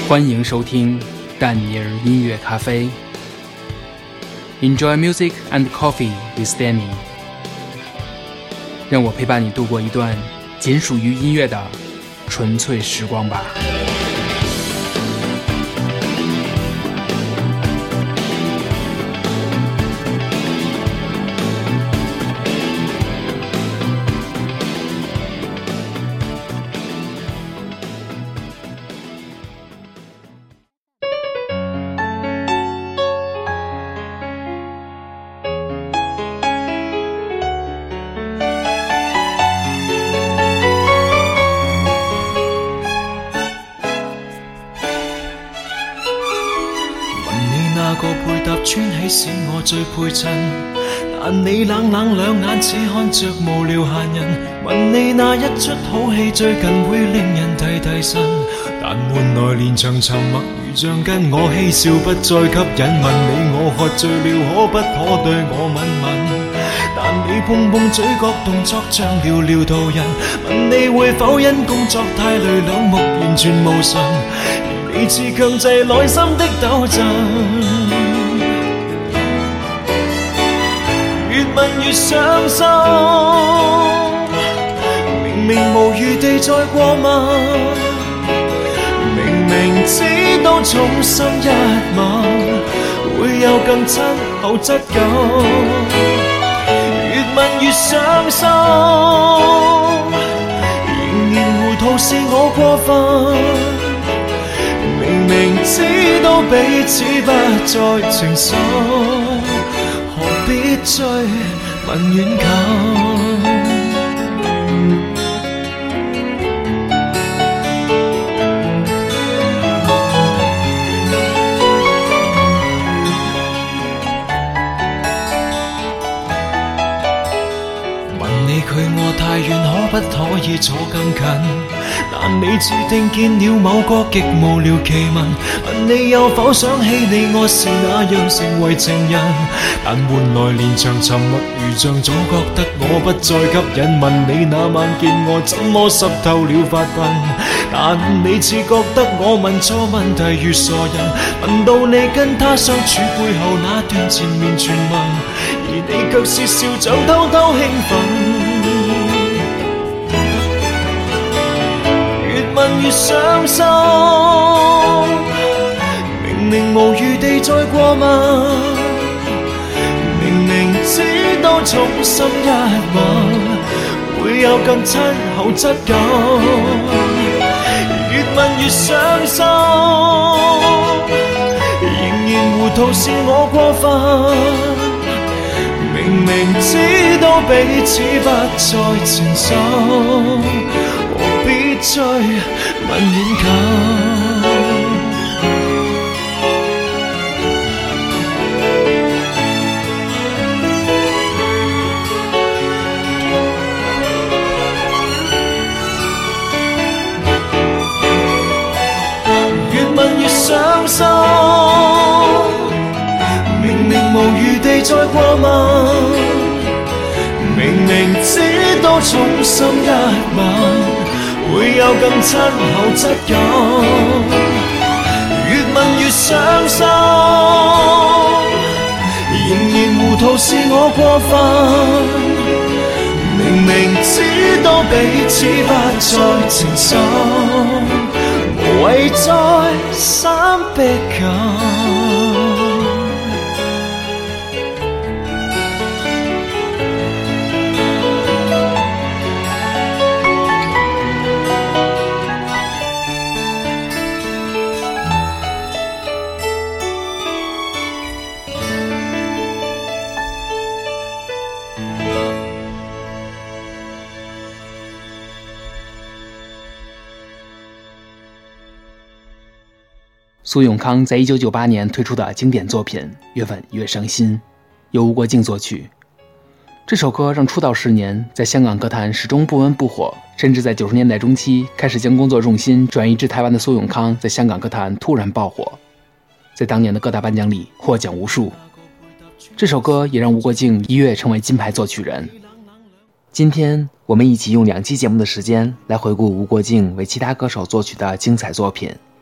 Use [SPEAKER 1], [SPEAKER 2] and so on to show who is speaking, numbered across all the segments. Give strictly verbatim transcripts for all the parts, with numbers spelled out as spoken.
[SPEAKER 1] 欢迎收听但尼尔音乐咖啡 Enjoy music and coffee with Danny， 让我陪伴你度过一段仅属于音乐的纯粹时光吧。
[SPEAKER 2] 穿起使我最配襯，但你冷冷兩眼似看着無聊閒人。問你那一出好戲最近會令人提提神，但換來連場沉默如像跟我嬉笑不再吸引。問你我喝醉了可不可對我吻吻，但你碰碰嘴角動作像寥寥途人。問你會否因工作太累兩目完全無神，而你似強制內心的抖震。越問越傷心，明明無餘地再過問，明明知道重心一吻會有更親厚質感，越問越傷心，仍然糊塗是我過分，明明知道彼此不再情深，何必追問遠近？問你距我太遠，可不可以坐更近？但你注定見了某個極無聊奇聞，問你有否想起你我是那樣成為情人，但換來連場沉默如像總覺得我不再吸引。問你那晚見我怎麼濕透了髮鬢，但你似覺得我問錯問題如傻人。問到你跟他相處背後那段纏綿傳聞，而你卻是笑像偷偷興奮。越問越傷心，明明無餘地再過問，明明知道重心一吻會有更親厚質感，越問越傷心，仍然糊塗是我過分，明明知道彼此不再情深，何必追問遠近？越問越傷心，明明無餘地再過問，明明知道重心一吻會有更親厚質感，越問越傷心，仍然糊塗是我過分，明明知道彼此不再情深，無謂再三逼近。
[SPEAKER 1] 苏永康在一九九八年推出的经典作品《越吻越伤心》，由吴国敬作曲。这首歌让出道十年在香港歌坛始终不温不火，甚至在九十年代中期开始将工作重心转移至台湾的苏永康，在香港歌坛突然爆火，在当年的各大颁奖礼获奖无数。这首歌也让吴国敬一跃成为金牌作曲人。今天我们一起用两期节目的时间来回顾吴国敬为其他歌手作曲的精彩作品。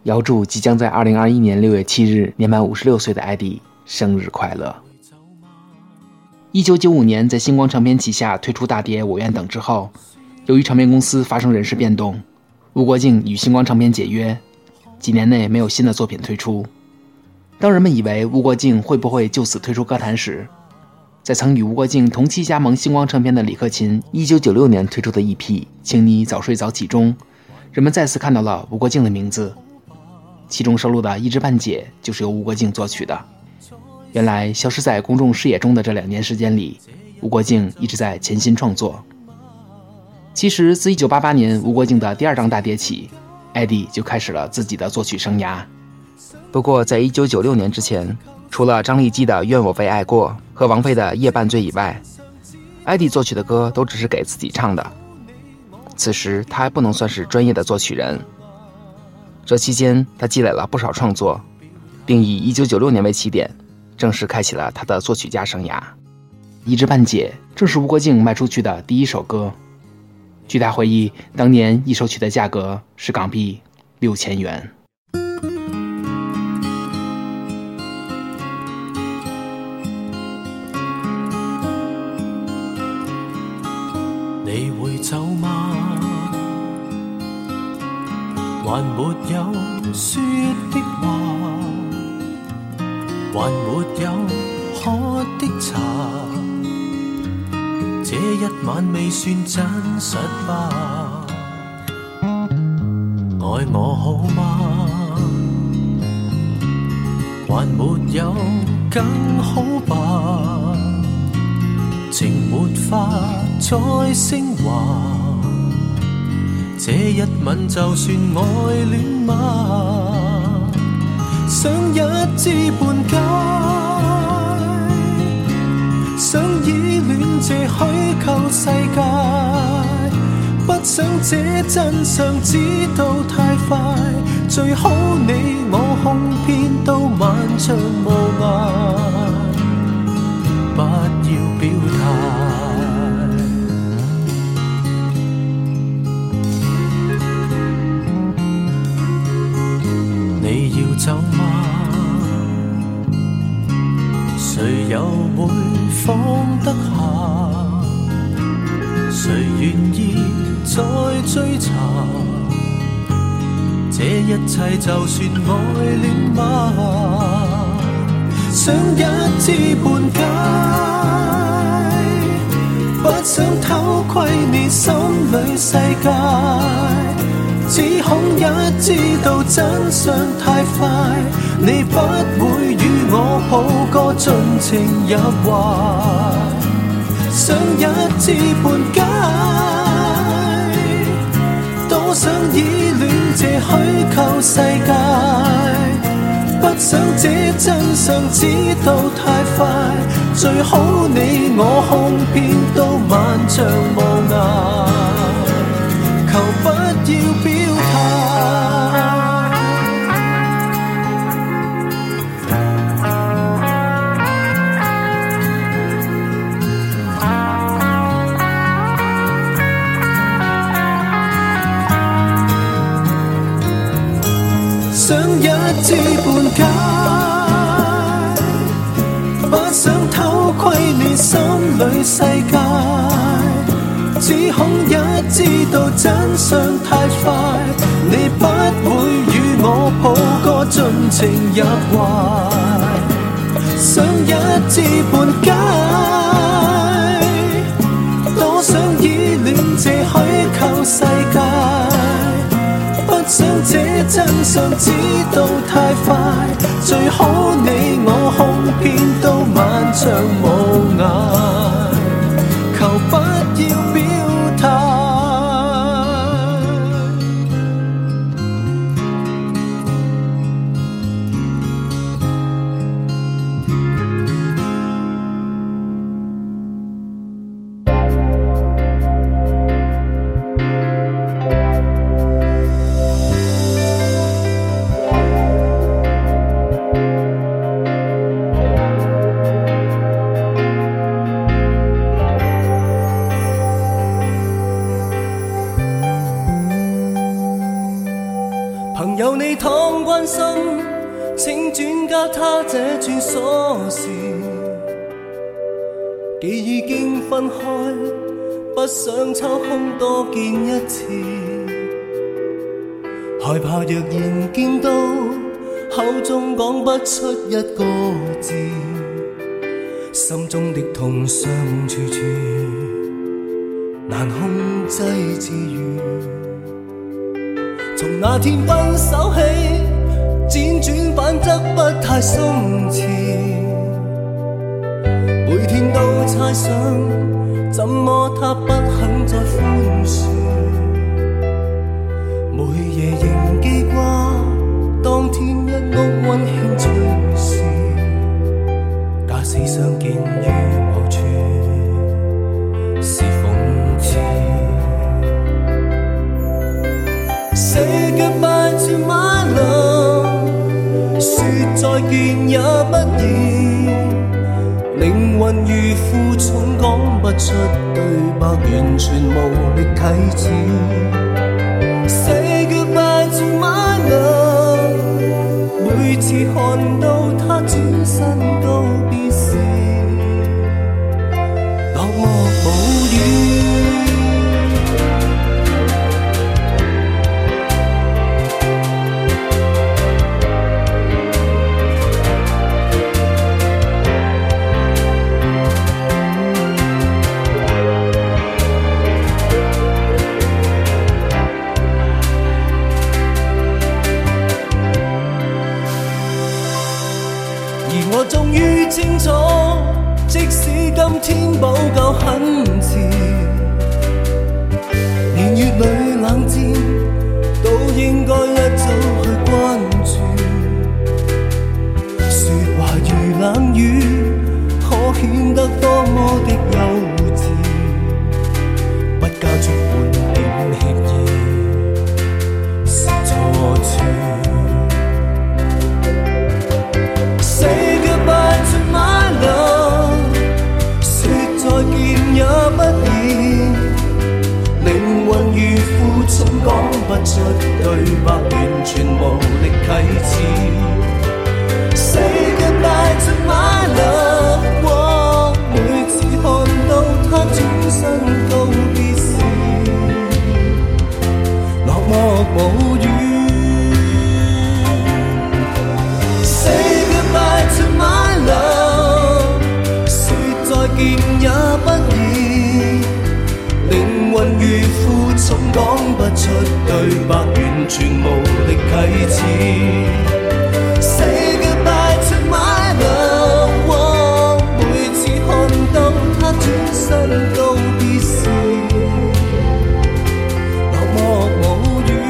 [SPEAKER 1] 遥祝即将在二零二一年六月七日年满五十六岁的艾迪生日快乐。一九九五年在星光唱片旗下推出大碟《我愿等》之后，由于唱片公司发生人事变动，吴国敬与星光唱片解约，几年内没有新的作品推出。当人们以为吴国敬会不会就此退出歌坛时，在曾与吴国敬同期加盟星光唱片的李克勤一九九六年推出的 E P《请你早睡早起》中，人们再次看到了吴国敬的名字，其中收录的《一知半解》就是由吴国敬作曲的。原来消失在公众视野中的这两年时间里，吴国敬一直在潜心创作。其实自一九八八年吴国敬的第二张大碟起，艾迪就开始了自己的作曲生涯。不过在一九九六年之前，除了张丽基的《愿我为爱过》和王菲的《夜半醉》以外，艾迪作曲的歌都只是给自己唱的。此时他还不能算是专业的作曲人。这期间他积累了不少创作，并以一九九六年为起点，正式开启了他的作曲家生涯。《一知半解》正是吴国敬卖出去的第一首歌。据他回忆，当年一首曲的价格是港币六千元。
[SPEAKER 2] 你會走嗎？還沒有說的話，還沒有喝的茶，這一晚未算真實吧？愛我好嗎？還沒有更好吧？情沒法再升華，這一吻就算愛戀嗎？想一知半解，想依戀這虛構世界，不想這真相知道太快，最好你我哄騙到漫長無涯，不要表態。你要走嗎？誰又會放得下？誰願意再追查？這一切就算愛戀嗎？想一知半解，不想偷窺你心裏世界，只恐一知道真相太快，你不會與我抱個盡情入懷。想一知半解，多想依戀這虛構世界，不想這真相知道太快，最好你我哄騙到漫長無涯，求不要表態。想一知半解，不想偷窺你心裏世界，只恐一知道真相太快，你不會與我抱個盡情入懷。想一知半解，多想依戀這虛構世界，不想這真相知道太快，最好你我哄騙到漫長無涯，求不要表態。 有你倘关心，请转交他这串锁匙。既已经分开，不想抽空多见一次，害怕若然见到，口中讲不出一个字，心中的痛伤处处难控制自如。从那天分手起，辗转反侧不太松弛，每天都猜想，怎麼他不肯再寬恕？每夜仍記掛當天一屋溫馨趣事，假使相見於某處，是諷刺。Say goodbye to my love， 說再見也不易。靈魂如負重講不出對白，完全無力啟齒。Say goodbye to my love， 每次看到他轉身告別時，落寞無語。我終於清楚，即使今天補救很遲，年月裏冷戰都應該一早去關注。說話如冷雨，可顯得多麼的幼稚，不加足半點歉意是錯處。也不易，靈魂如負重講不出對白，完全無力啟齒。Say goodbye to my love， 每次看到他轉身告別時，落寞無語。Say goodbye to my love， 說再見也不易。靈魂如負重講不出對白，完全無力啟齒。Say goodbye to my love， 每次看到他轉身告別時，落寞無語。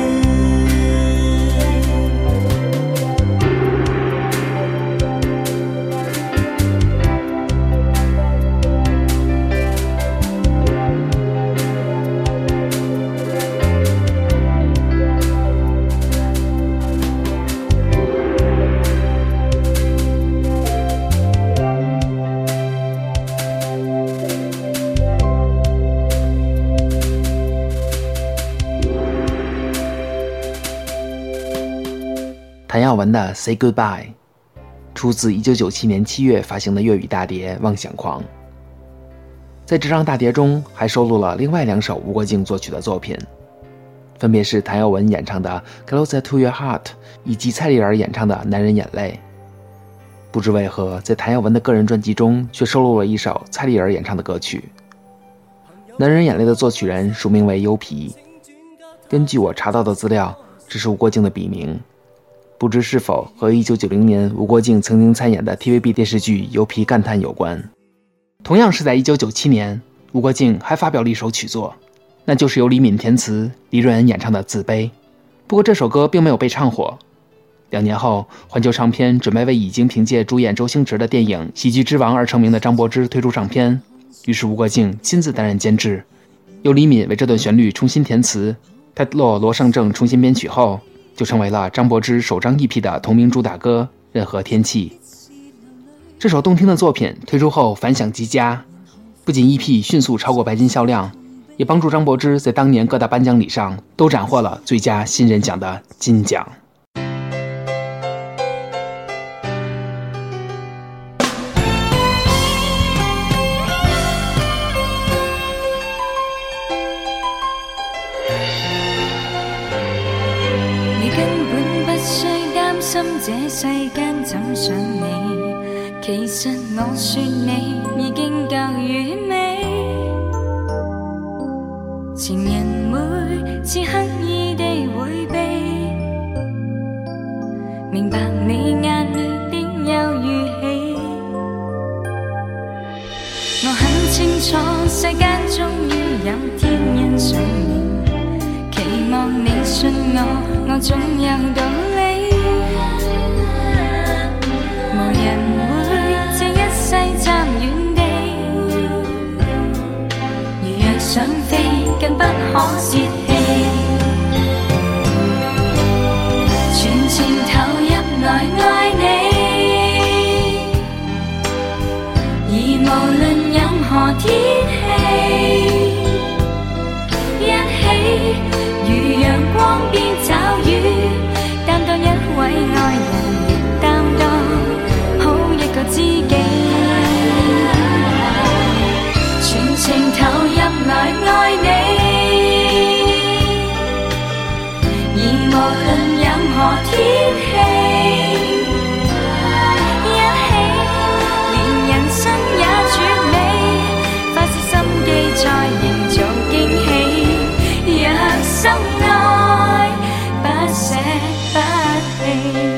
[SPEAKER 1] 谭耀文的《Say Goodbye》出自一九九七年七月发行的粤语大碟《妄想狂》。在这张大碟中还收录了另外两首吴国敬作曲的作品，分别是谭耀文演唱的《Closer to Your Heart》以及蔡丽儿演唱的《男人眼泪》。不知为何，在谭耀文的个人专辑中却收录了一首蔡丽儿演唱的歌曲。《男人眼泪》的作曲人署名为优皮，根据我查到的资料，这是吴国敬的笔名，不知是否和一九九零年吴国敬曾经参演的 T V B 电视剧《油皮干探》有关。同样是在一九九七年，吴国敬还发表了一首曲作，那就是由李敏填词、李润恩演唱的《自卑》。不过这首歌并没有被唱火。两年后，环球唱片准备为已经凭借主演周星驰的电影《喜剧之王》而成名的张柏芝推出唱片，于是吴国敬亲自担任监制，由李敏为这段旋律重新填词，泰洛罗胜正重新编曲后，就成为了张柏芝首张 E P 的同名主打歌《任何天气》。这首动听的作品推出后反响极佳，不仅 E P 迅速超过白金销量，也帮助张柏芝在当年各大颁奖礼上都斩获了最佳新人奖的金奖。
[SPEAKER 3] 心这世間怎想你？其實我說你已經夠完美。情人每次刻意地迴避，明白你眼裏必有預期。我很清楚世間終於有天欣賞你，期望你信我，我總有道理。無人會這一世站遠地，如若想飛更不可泄氣，全情投入來愛你，而無論任何天氣，一起如陽光變驟雨，擔當一位愛人，亦擔當好一個知己，全情投入來愛你，而無論任何天氣，一起連人生也絕美，花些心機再營造驚喜，若深愛不捨不棄。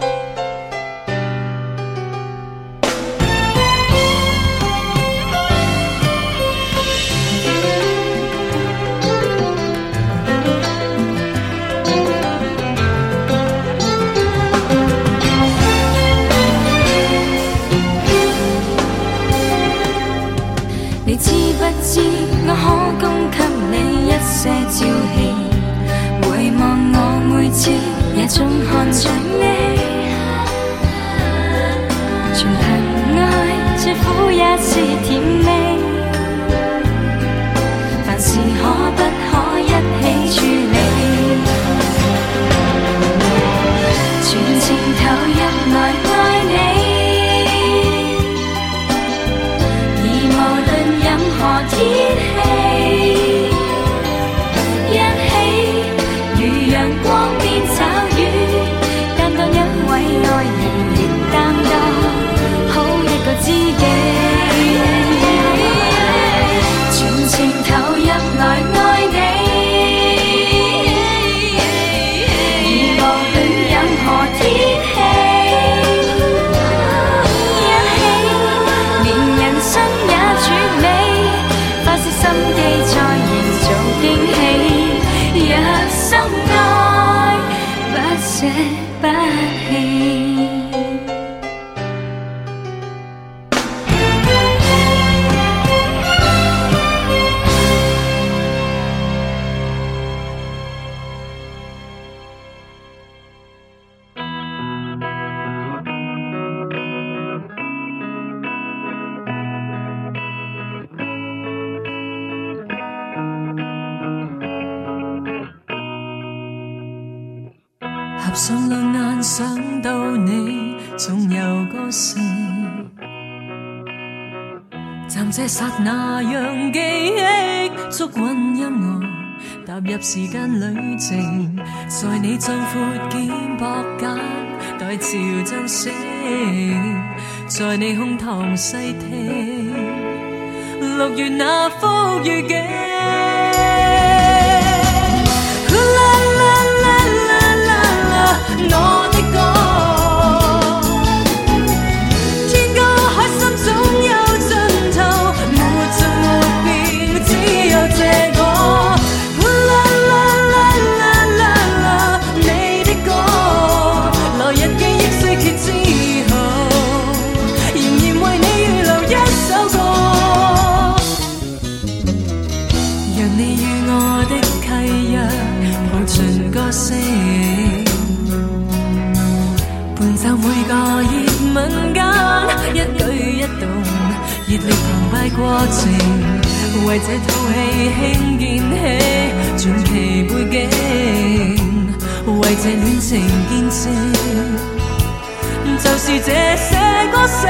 [SPEAKER 3] 你知不知我可供給你一些朝氣，回望我每次也總看着你，全憑愛最苦也是甜美，凡事可不可一起處理，全情投入來愛你，何天氣，一起如陽光變驟雨，擔當一位愛人，亦擔當好一個知己，全情投入來愛你，而無論任何天氣，一起連人生也絕美，心機再營造驚喜，若深愛不捨不棄。
[SPEAKER 2] 合上兩眼想到你，總有個事，暫這剎那讓記憶捉穩音樂，踏入時間旅程，在你壯闊肩膊間待潮漲醒，在你胸膛細聽六月那幅預警。我的歌，天高海深總有盡頭，沒盡沒變，只有這個。啦啦啦啦啦啦，你的歌，來日記憶衰竭之後，仍然為你預留一首歌，讓你與我的契約抱盡歌聲。伴奏每個熱吻間，一舉一動，熱烈澎湃過程，為這套戲輕建起傳奇背景，為這戀情見證，就是這些歌聲。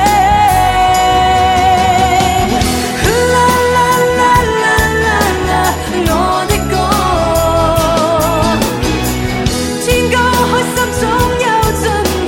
[SPEAKER 2] 啦啦啦啦啦啦，我的歌，天高海深總有盡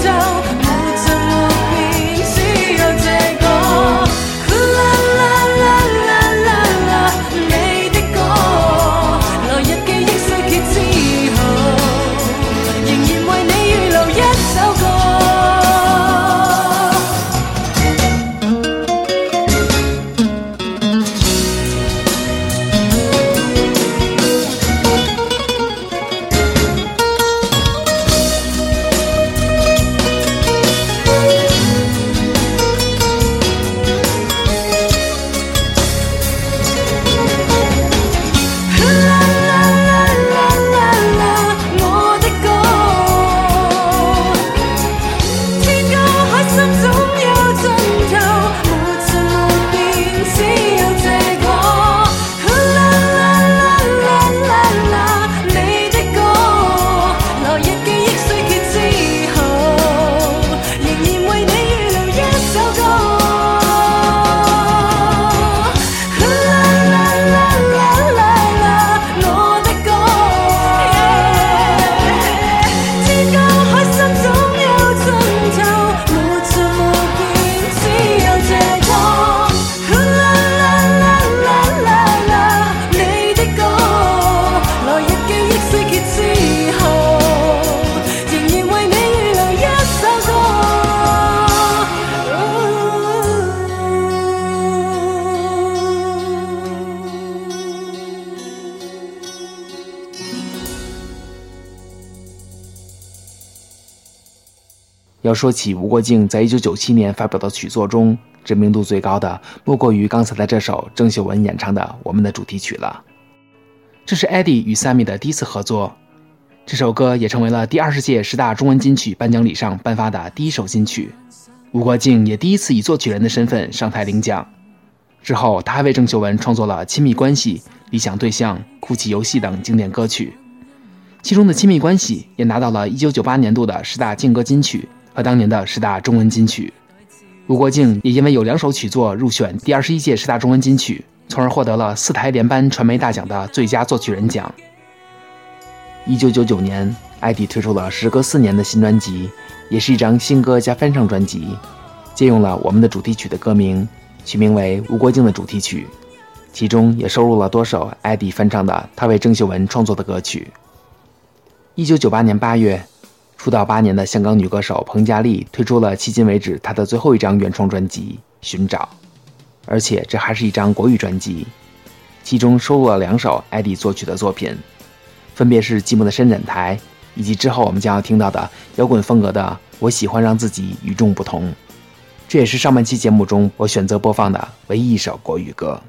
[SPEAKER 1] 要说起吴国敬在一九九七年发表的曲作中，知名度最高的莫过于刚才的这首郑秀文演唱的《我们的主题曲》了。这是 Eddie 与 Sammy 的第一次合作，这首歌也成为了第二十届十大中文金曲颁奖礼上颁发的第一首金曲。吴国敬也第一次以作曲人的身份上台领奖。之后他还为郑秀文创作了《亲密关系》、《理想对象》、《哭泣游戏》等经典歌曲，其中的《亲密关系》也拿到了一九九八年度的十大劲歌金曲和当年的十大中文金曲。吴国敬也因为有两首曲作入选第二十一届十大中文金曲，从而获得了四台联颁传媒大奖的最佳作曲人奖。一九九九年，艾迪推出了时隔四年的新专辑，也是一张新歌加翻唱专辑，借用了我们的主题曲的歌名，取名为吴国敬的主题曲，其中也收录了多首艾迪翻唱的他为郑秀文创作的歌曲。一九九八年八月，出道八年的香港女歌手彭佳丽推出了迄今为止她的最后一张原创专辑《寻找》，而且这还是一张国语专辑，其中收录了两首艾迪作曲的作品，分别是《寂寞的伸展台》以及之后我们将要听到的摇滚风格的《我喜欢让自己与众不同》。这也是上半期节目中我选择播放的唯一一首国语歌。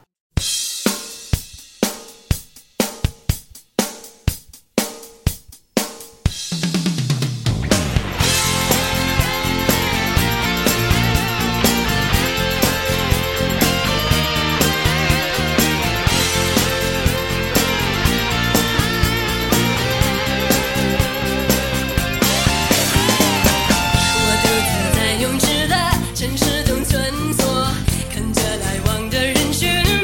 [SPEAKER 4] 城市中穿梭，看着来往的人群。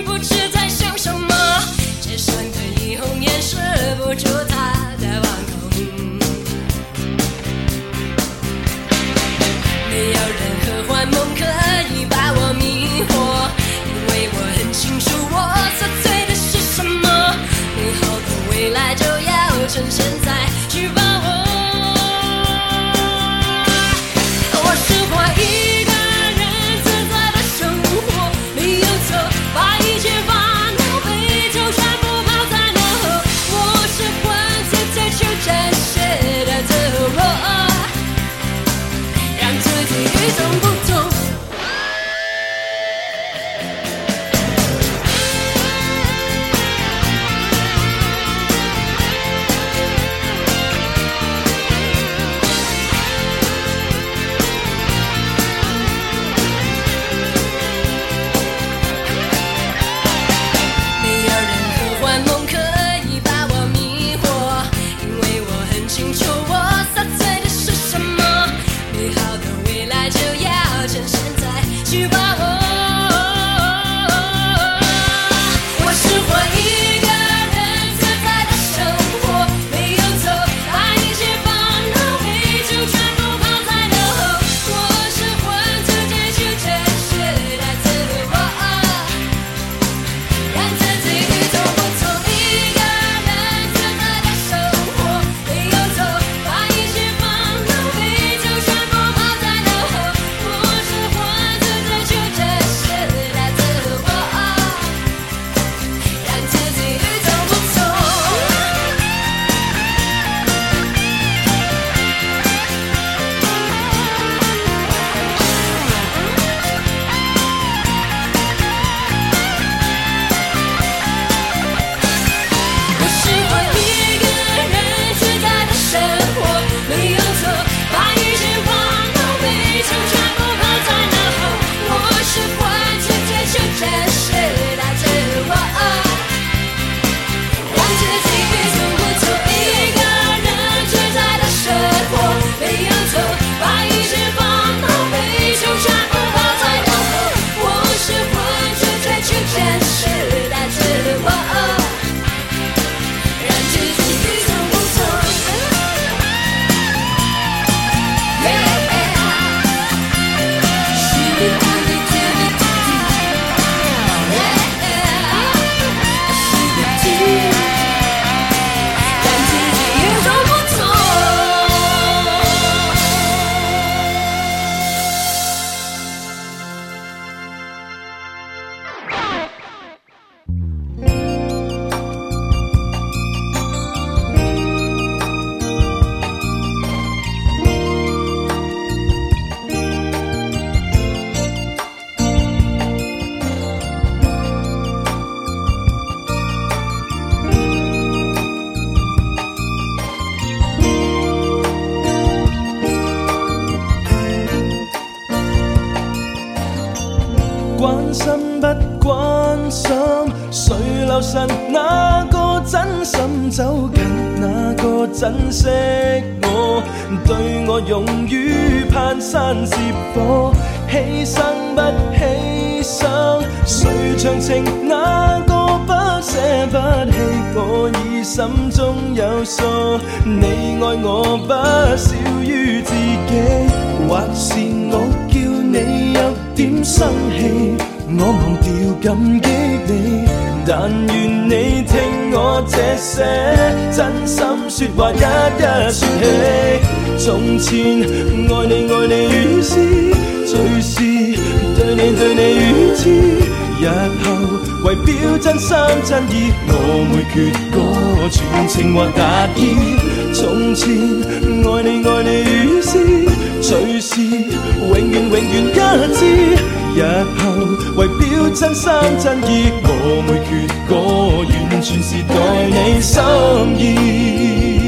[SPEAKER 2] 不關心，誰留神那個真心走近，那個珍惜我，對我勇於攀山涉火，犧牲不犧牲，誰長情那個不捨不棄，我已心中有數，你愛我不少於自己，或是我叫你有點生氣，我忘掉感激你，但願你聽我這些真心說話一一說起。從前愛你愛你如斯，隨時對你對你如此，日後為表真心真意，我每闕歌全情或達意。從前愛你愛你如斯，隨時永遠永遠一致，日後為表真心真意，我每闕歌完全是代你心意。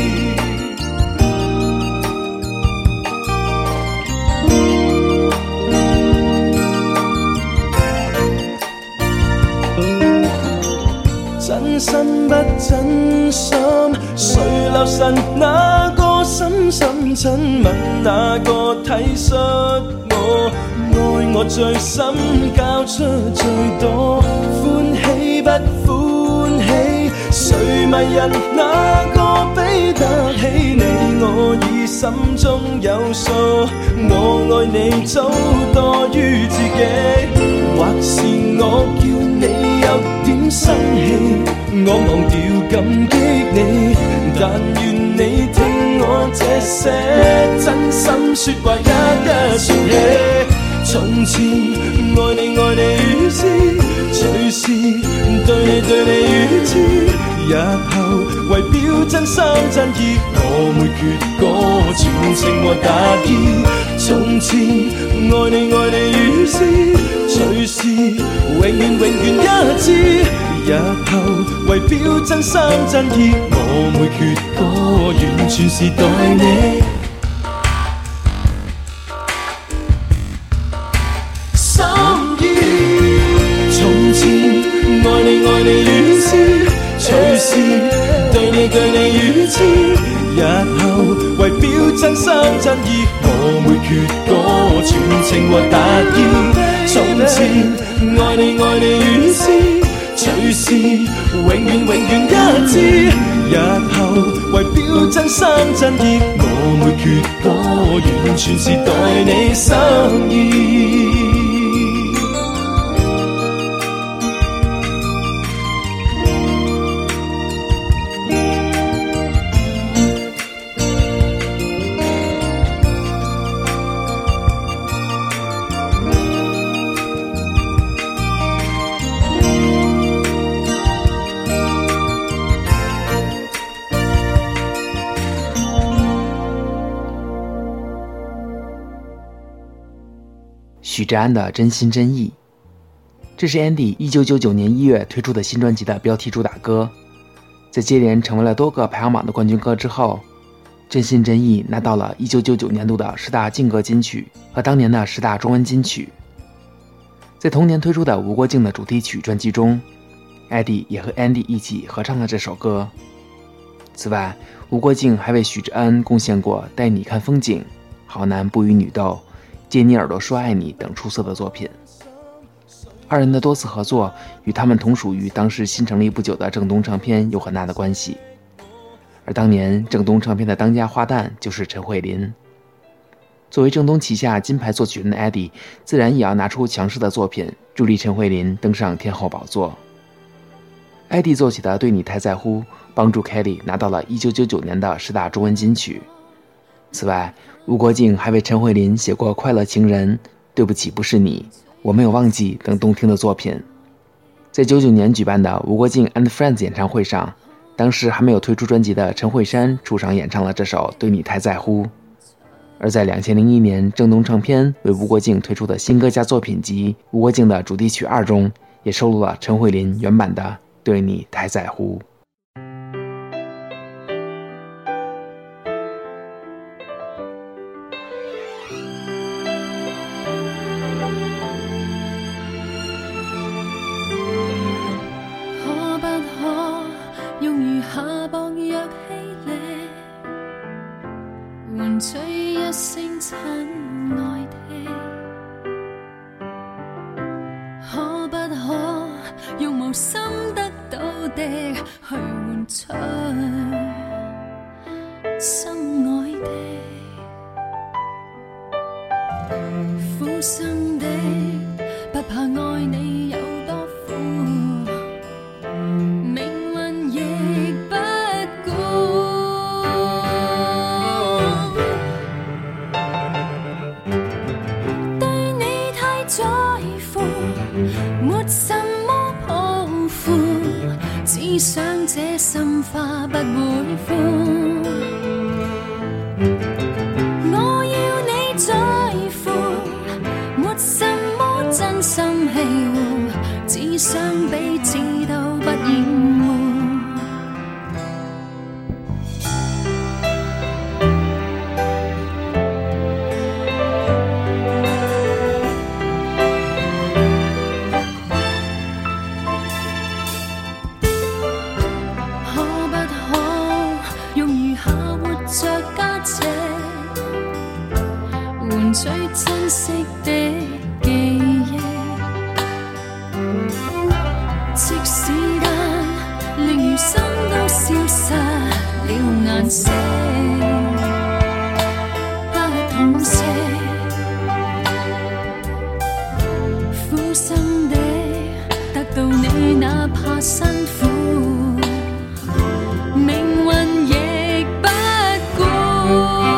[SPEAKER 2] 真心不真心，誰留神那個深深親吻，那個體恤我，愛我最深交出最多，歡喜不歡喜，誰迷人那個比得起你，我已心中有數，我愛你早多於自己，或是我叫你有點生氣，我忘掉感激你，但願你聽我這些真心說話一一說起。從前愛你愛你如斯，隨時對你對你如此，日後為表真心真意，我每闕歌全情和達意。從前愛你愛你如斯，隨時永遠永遠一致，日後為表真心真意，我每闕歌完全是代你心意。從前愛你愛你如斯，隨時對你對你如此，日後為表真心真意，我每闕歌全情和達意。從前愛你愛你如斯，隨時永遠永遠一致，日後為表真心真意，我每闕歌完全是代你心意。
[SPEAKER 1] 许志安的真心真意，这是 Andy 一九九九年一月推出的新专辑的标题主打歌，在接连成为了多个排行榜的冠军歌之后，真心真意拿到了一九九九年度的十大劲歌金曲和当年的十大中文金曲。在同年推出的吴国敬的主题曲专辑中， Eddie 也和 Andy 一起合唱了这首歌。此外，吴国敬还为许志安贡献过带你看风景、好男不与女斗、借你耳朵说爱你等出色的作品。二人的多次合作与他们同属于当时新成立不久的正东唱片有很大的关系，而当年正东唱片的当家花旦就是陈慧琳。作为正东旗下金牌作曲人的 Eddie 自然也要拿出强势的作品助力陈慧琳登上天后宝座。 Eddie 奏起的对你太在乎帮助 Kelly 拿到了一九九九年的十大中文金曲。此外，吴国敬还为陈慧琳写过《快乐情人》、对不起不是你、我没有忘记等动听的作品。在九九年举办的吴国敬 and Friends 演唱会上，当时还没有推出专辑的陈慧珊出场演唱了这首《对你太在乎》。而在二零零一年正东唱片为吴国敬推出的新歌加作品集《吴国敬的主题曲二》中，也收录了陈慧琳原版的《对你太在乎》。
[SPEAKER 3] 吹一聲親愛的，可不可用無心得到的去換取心愛的？苦心的不怕愛你有多苦，命運亦不沒什麼抱負，只想這心花不會枯。我要你在乎，沒什麼真心氣護，只想彼此都不厭惡。最珍惜的記憶，即使間令餘生都消失了顏色，不痛惜，苦心的得到你，哪怕辛苦，命運亦不顧。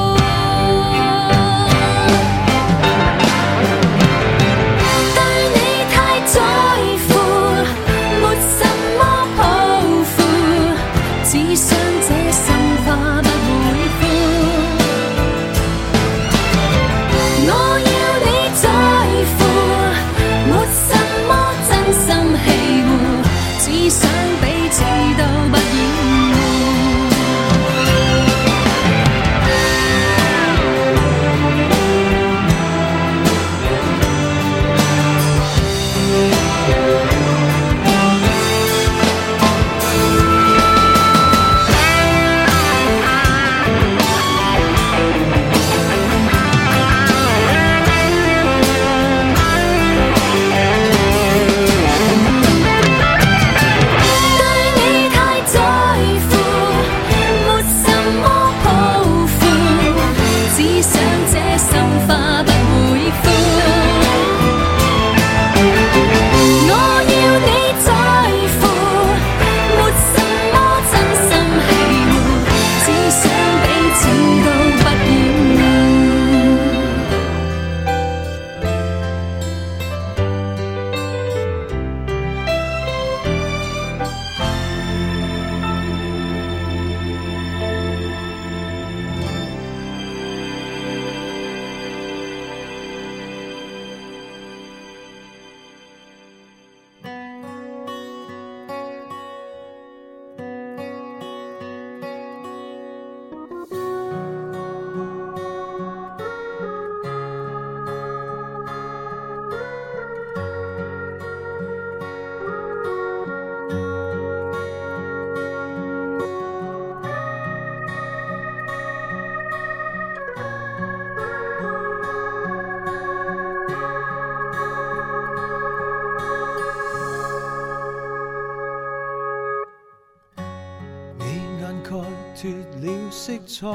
[SPEAKER 2] 脱了色彩，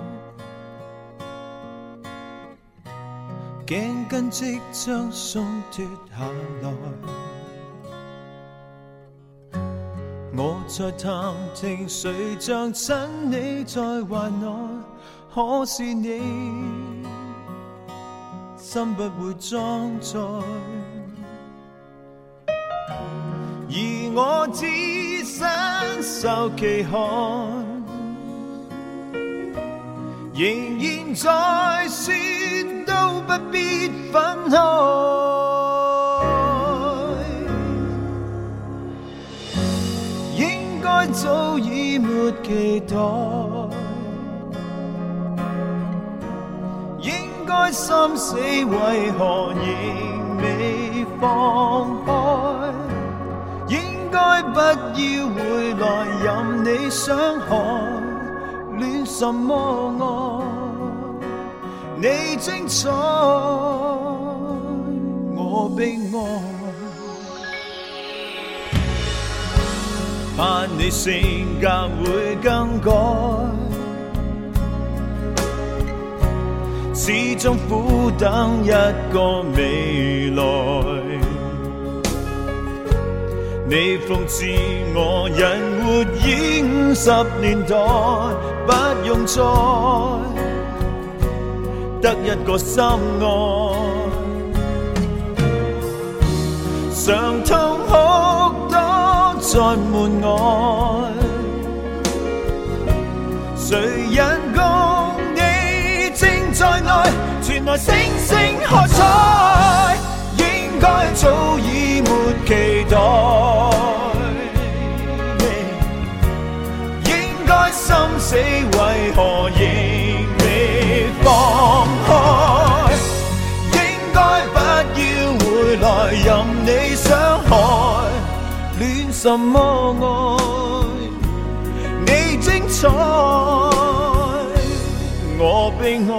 [SPEAKER 2] 頸巾即將鬆脱下來，我在探聽誰像親你在懷內，可是你心不會裝載，而我只身受其害，仍然在說都不必分開，應該早已沒期待，應該心死為何仍未放開，應該不要回來任你傷害，戀什麼愛？ 你精彩，我悲哀。怕你性格會更改，始終苦等一個未來。你諷刺我人活已五十年代，不用再得一個心愛，常痛哭多在門外，誰人共你正在內，傳來星星喝彩，應該早已沒期待，應該心死為何仍未放開，應該不要回來任你傷害，戀什麼愛，你精彩，我悲哀。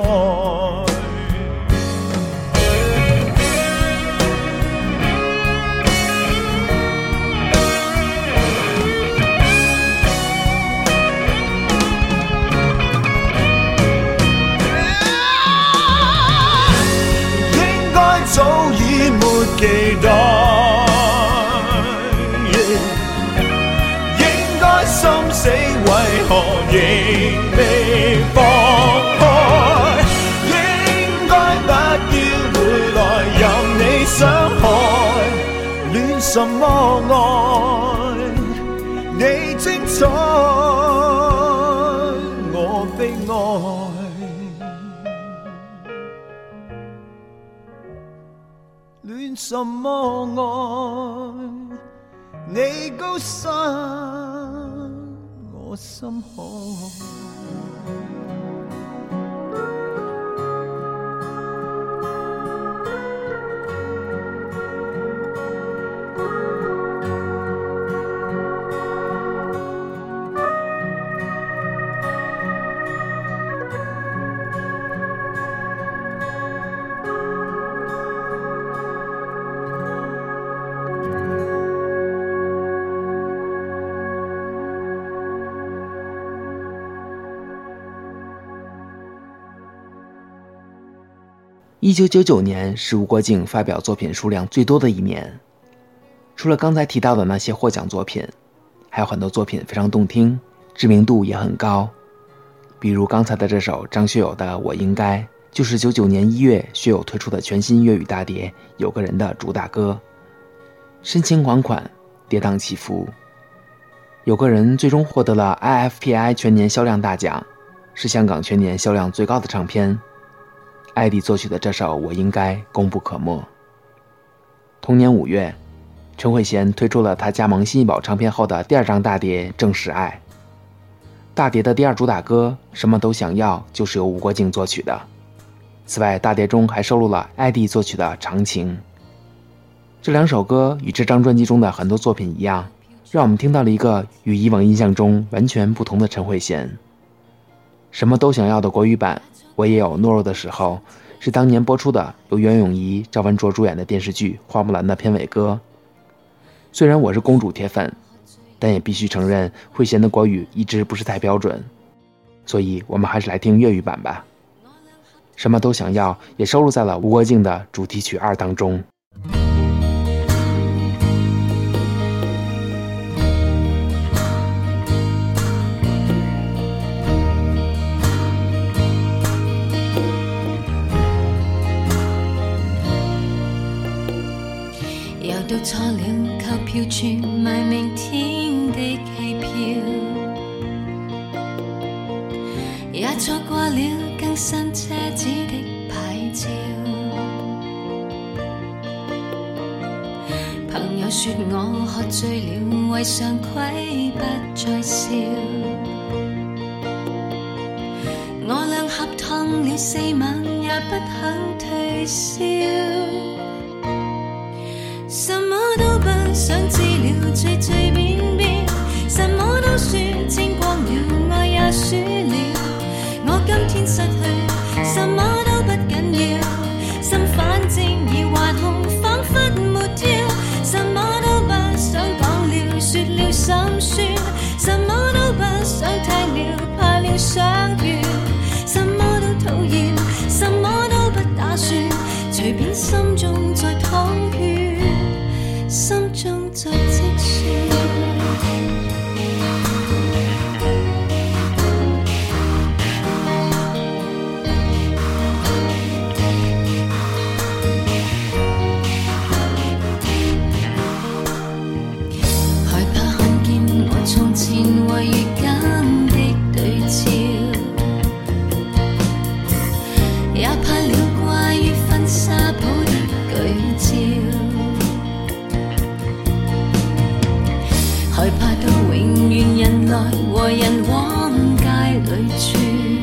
[SPEAKER 2] 早已沒期待，應該心死為何仍未放開，應該不要回來任你傷害，戀什麼愛，你精彩，我悲哀。戀什麼愛，你高山，我心海。
[SPEAKER 1] 一九九九年是吴国敬发表作品数量最多的一年，除了刚才提到的那些获奖作品，还有很多作品非常动听，知名度也很高。比如刚才的这首张学友的《我应该》，就是九九年一月学友推出的全新粤语大碟《有个人》的主打歌，深情款款，跌宕起伏。有个人最终获得了 I F P I 全年销量大奖，是香港全年销量最高的唱片。艾迪作曲的这首《我应该》功不可没。同年五月，陈慧娴推出了她加盟新艺宝唱片后的第二张大碟《正是爱》。大碟的第二主打歌《什么都想要》就是由吴国敬作曲的。此外，大碟中还收录了艾迪作曲的《长情》。这两首歌与这张专辑中的很多作品一样，让我们听到了一个与以往印象中完全不同的陈慧娴。什么都想要的国语版我也有懦弱的时候，是当年播出的由袁咏仪、赵文卓主演的电视剧《花木兰》的片尾歌。虽然我是公主铁粉，但也必须承认慧娴的国语一直不是太标准，所以我们还是来听粤语版吧。什么都想要也收录在了吴国敬的主题曲二当中。
[SPEAKER 3] 又到錯了，購票處買明天的戲票，也錯過了更新車子的牌照。朋友說我喝醉了，為常規不再笑。我倆合燙了四晚，也不肯退燒。什麼都不想知了，隨隨便便，什麼都說天光了，愛也輸了。我今天失去，什麼都不心中在淌血，心中在积雪。害怕看見我從前為遇間的對照，也怕了掛於婚紗鋪的巨照，害怕到永遠人來和人往街裏處，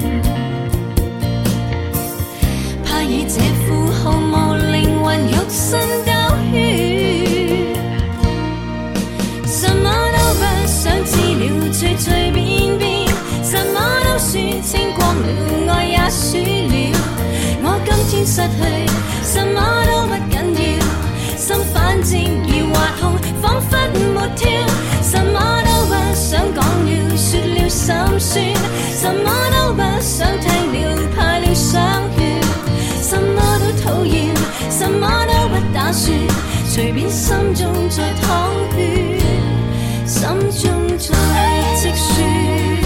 [SPEAKER 3] 怕以這副毫無靈魂肉身兜圈，什麼都不想知了，隨隨便便，什麼都說清光了，愛也輸了。我今天失去，什麼都不緊要，心反正要滑痛，彷彿沒跳，什麼都不想講了，說了心酸，什麼都不想聽了，怕了傷血，什麼都討厭，什麼都不打算，隨便心中在淌血，心中在積雪。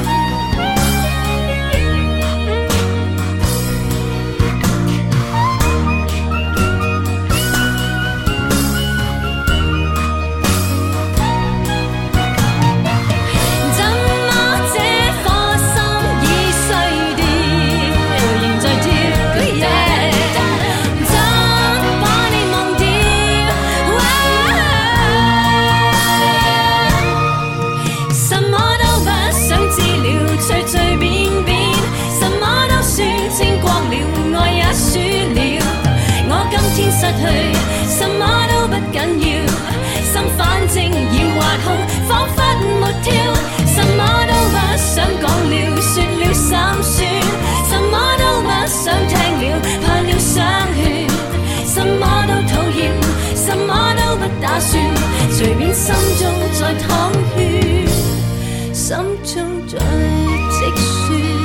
[SPEAKER 3] 失去什麼都不緊要，心反正要滑痛，彷彿沒跳，什麼都不想講了，說了心酸，什麼都不想聽了，怕了傷血，什麼都討厭，什麼都不打算，隨便心中在淌血，心中在積雪。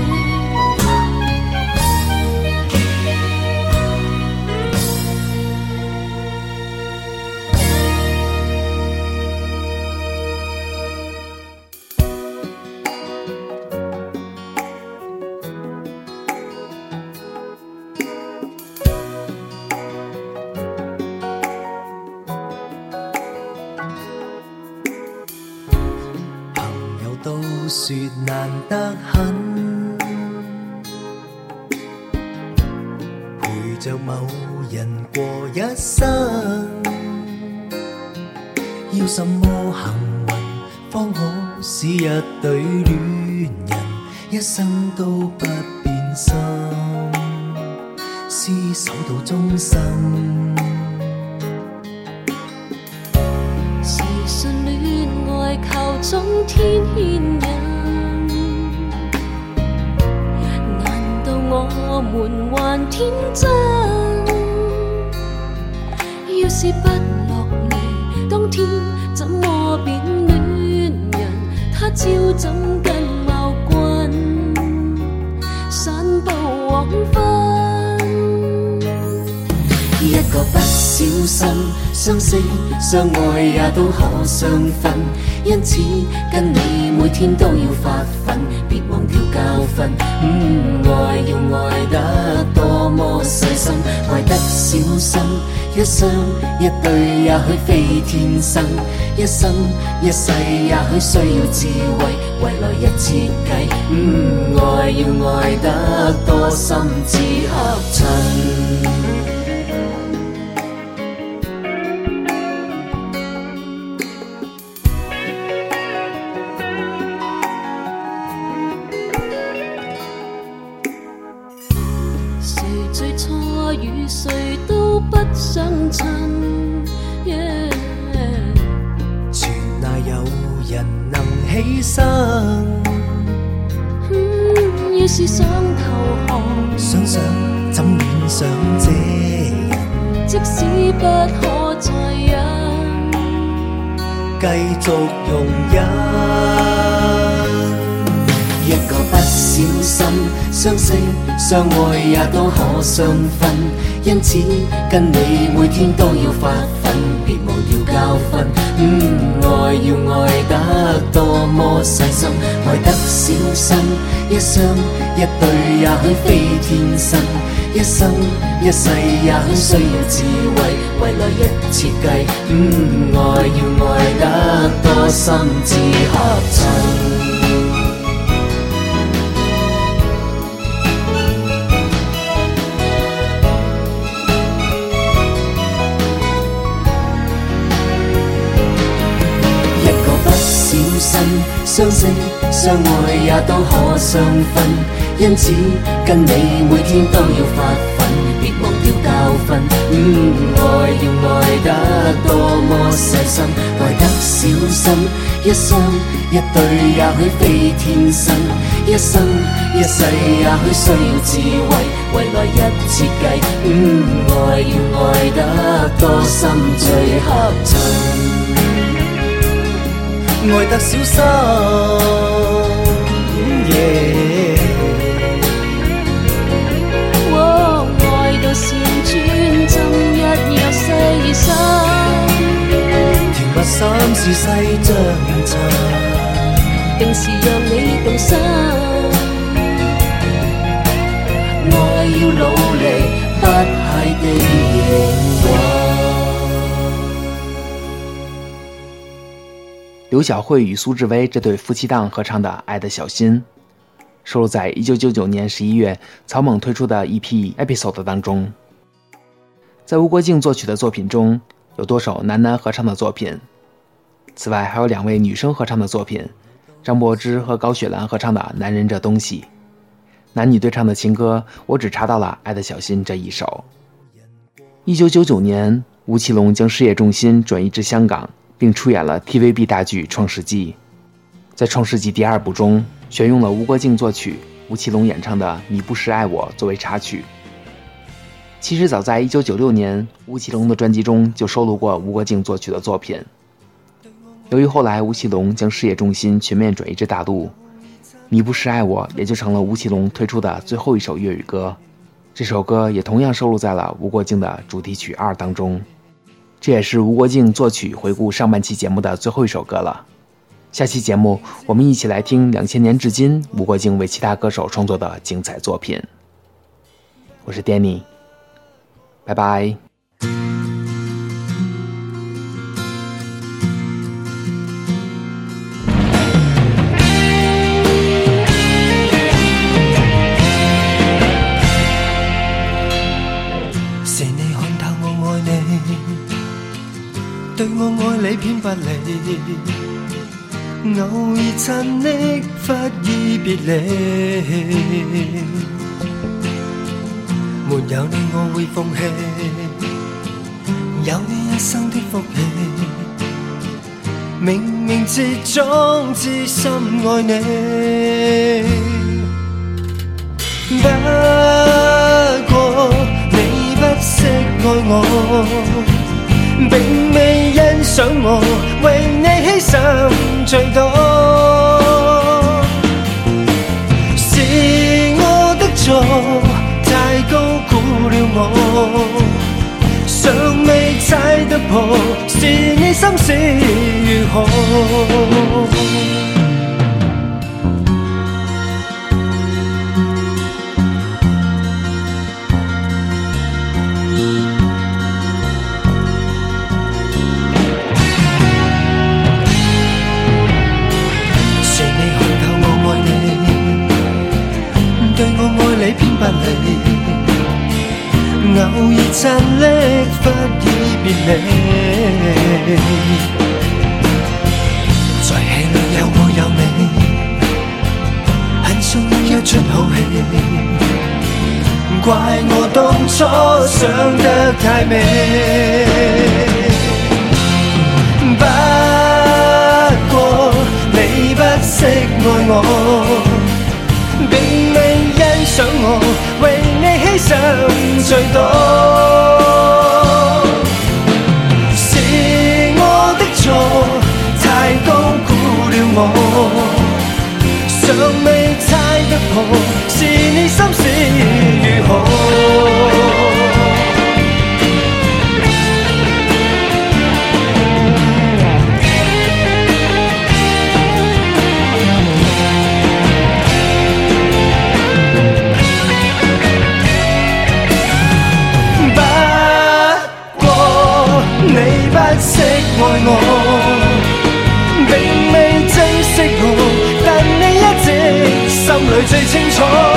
[SPEAKER 2] 說難得很，陪着某人過一生，要什麼幸運方可使一對戀人一生都不變心，廝守到終生。
[SPEAKER 3] 時信戀愛求總天牽引，我們還天真，要是不落淚，當天怎麼變戀人？他朝怎跟茂君散步黃昏？
[SPEAKER 2] 一個不小心，相識相愛也都可相分，因此跟你每天都要發奮，別忘掉教訓。嗯，愛要愛得多麼細心，愛得小心，一雙一對也許非天生，一生一世也許需要智慧，為來日設計。嗯，愛要愛得多心至合襯。
[SPEAKER 3] 與誰都不相襯， yeah.
[SPEAKER 2] 全賴有人能犧牲。
[SPEAKER 3] 嗯，要是想投降，
[SPEAKER 2] 想想怎戀上這人，
[SPEAKER 3] 即使不可再忍，
[SPEAKER 2] 繼續容忍。
[SPEAKER 4] 一個不小心，相識相愛也都可相分，因此跟你每天都要發奮，別忘掉教訓。嗯，愛要愛得多麼細心，愛得小心，一雙一對也許非天生，一生一世也許需要智慧，為來日設計。嗯，愛要愛得多心至合襯。相識相愛也都可相分，因此跟你每天都要發奮，別忘掉教訓。嗯，愛要愛得多麼細心，愛得小心，一雙一對也許非天生，一生一世也許需要智慧，為來日設計。嗯，愛要愛得多心最合襯。愛得小心，yeah
[SPEAKER 3] 哦，愛到善專針一樣細心，
[SPEAKER 4] 甜蜜心是細像塵，
[SPEAKER 3] 定時讓你動心。
[SPEAKER 4] 愛要努力，不懈地營運。
[SPEAKER 1] 刘晓慧与苏志威这对夫妻档合唱的《爱的小心》，收录在一九九九年十一月草蜢推出的 E P Episode 当中。在吴国敬作曲的作品中，有多首男男合唱的作品，此外还有两位女生合唱的作品，张柏芝和高雪兰合唱的《男人这东西》。男女对唱的情歌，我只查到了《爱的小心》这一首。一九九九年，吴奇隆将事业重心转移至香港，并出演了 T V B 大剧《创世纪》。在《创世纪》第二部中，选用了吴国敬作曲、吴奇隆演唱的《你不是爱我》作为插曲。其实早在一九九六年，吴奇隆的专辑中就收录过吴国敬作曲的作品。由于后来吴奇隆将事业重心全面转移至大陆，《你不是爱我》也就成了吴奇隆推出的最后一首粤语歌。这首歌也同样收录在了吴国敬的主题曲二当中。这也是吴国敬作曲回顾上半期节目的最后一首歌了。下期节目我们一起来听两千年至今吴国敬为其他歌手创作的精彩作品。我是 Danny， 拜拜。
[SPEAKER 2] 對我愛你偏不理，偶爾親昵忽依別離，沒有你我會放棄，有你一生的福氣，冥冥之中知心愛你，不過你不識愛我，並未欣賞我，為你犧牲最多，是我的錯，太高估了我，尚未踩得破，是你心思如何？你偏不理，偶爾親昵忽依別離，在戲裏有我有你，很想一出好戲，怪我當初想得太美，不過你不識愛我，並未欣賞我，為你犧牲最多，是我的錯，太高估了我，尚未何？是你心事如何？不識愛我，並未珍惜我，但你一直心裏最清楚。